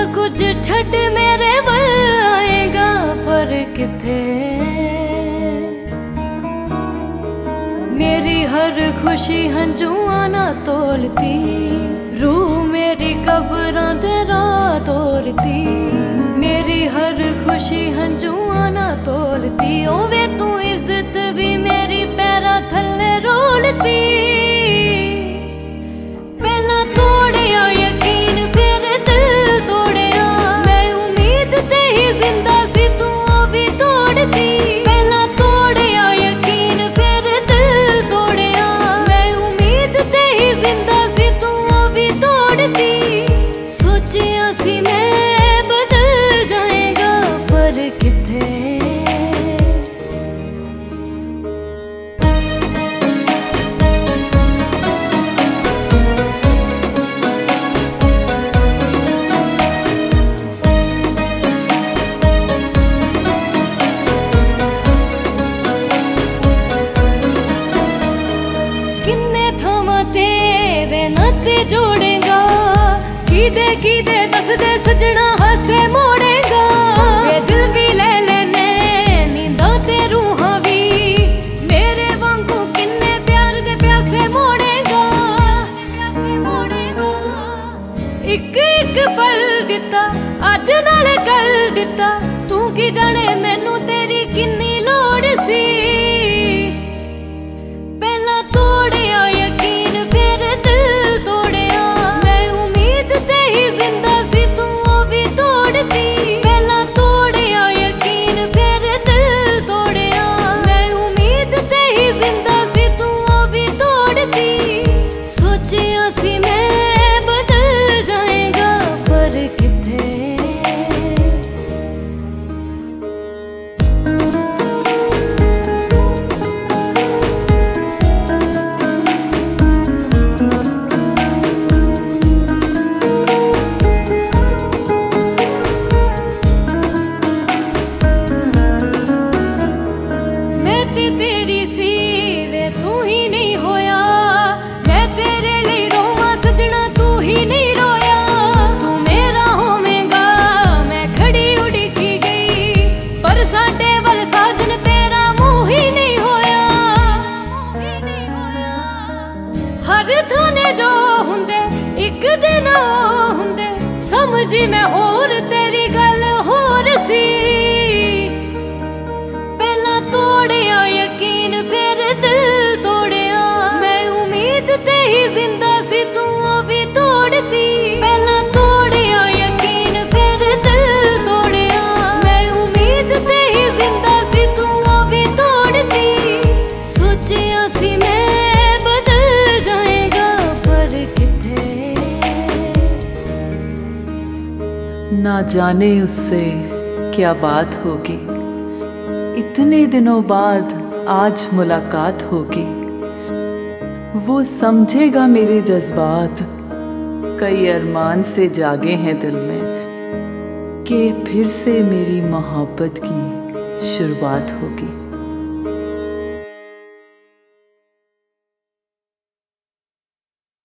कुछ छड़ मेरे वल आएगा पर किथे। मेरी हर खुशी हंजुआ ना तोलती, रूह मेरी कब्रां दे राह तोलती। मेरी हर खुशी हंजुआ ना तोलती, ओवे तू इज्जत भी मेरी पैरां थल्ले रोलती। पहला तोड़िया यकीन फिर दिल तोड़िया, मैं उम्मीद ते ही जिंदा सी तू भी तोड़ती। पहला तोड़िया यकीन फिर दिल तोड़िया, मैं उम्मीद ते ही जिंदा सी तू भी तोड़ती। सोचिया सी मैं बदल जाएगा पर किथे। तेरे नाते जोड़ेगा, कीदे कीदे दस दे सजना हासे मोड़ेगा। वे दिल भी ले लेने नींदा ते रूहां भी, मेरे वांगू किन्ने प्यार दे प्यासे मोड़ेगा। एक एक पल दिता अज नाल कल दिता, तू की जाने मैनू तेरी किन्नी लोड़ सी। पहला तोड़िया यकीन फिर दिल तोड़िया, मैं उम्मीद ते ही जिंदा सी तू भी तोड़ती। पहला तोड़िया यकीन फिर दिल तोड़िया, मैं उम्मीद ते ही जिंदा सी तू भी तोड़ती। सोचिया सी मैं बदल जाएगा पर किथे। तेरी सी वे तू ही नहीं होया, मैं तेरे लिए रोवा सजना तू ही नहीं रोया। तू मेरा होवेगा मैं खड़ी उड़की गई, पर साडे वल साजन तेरा मुंह ही नहीं होया। हर थाने जो हुंदे एक दिन ओ हुंदे, समझी मैं होर तेरी गल होर सी। तोड़िया यकीन फिर दिल तोड़िया, मैं उम्मीद ते ही जिंदा सी तू भी तोड़ती। पहला तोड़िया यकीन फिर दिल तोड़िया, मैं उम्मीद ते ही जिंदा सी तू भी तोड़ती। सोचिया सी मैं बदल जाएगा पर किथे। ना जाने उससे क्या बात होगी, इतने दिनों बाद आज मुलाकात होगी। वो समझेगा मेरे जज्बात, कई अरमान से जागे हैं दिल में, कि फिर से मेरी मोहब्बत की शुरुआत होगी।